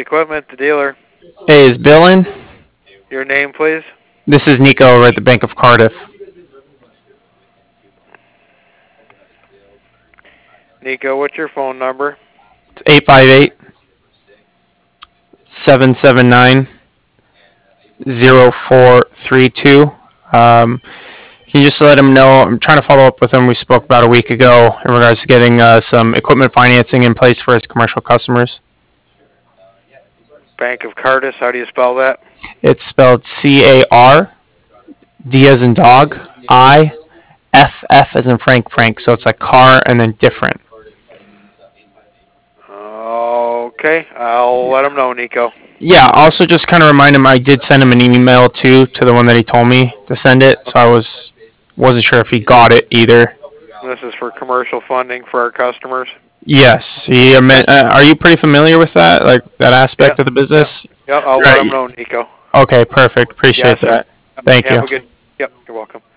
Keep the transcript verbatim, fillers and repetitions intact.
Equipment, the dealer. Hey, is Bill in? Your name, please. This is Nico over at the Bank of Cardiff. Nico, what's your phone number? It's eight five eight, seven seven nine, zero four three two. Um, can you just let him know? I'm trying to follow up with him. We spoke about a week ago in regards to getting uh, some equipment financing in place for his commercial customers. Bank of Cardis, how do you spell that? It's spelled C A R, D as in dog, I, F F as in Frank Frank. So it's like car and then different. Okay, I'll let him know, Nico. Yeah, also just kind of remind him I did send him an email too to the one that he told me to send it. So I was wasn't sure if he got it either. This is for commercial funding for our customers. Yes, he. Uh, are you pretty familiar with that, like that aspect Yeah. of the business? Yep, I'll Right. let him know, Nico. Okay, perfect. Appreciate Yes, sir. that. Thank Have you. a good. Yep, you're welcome.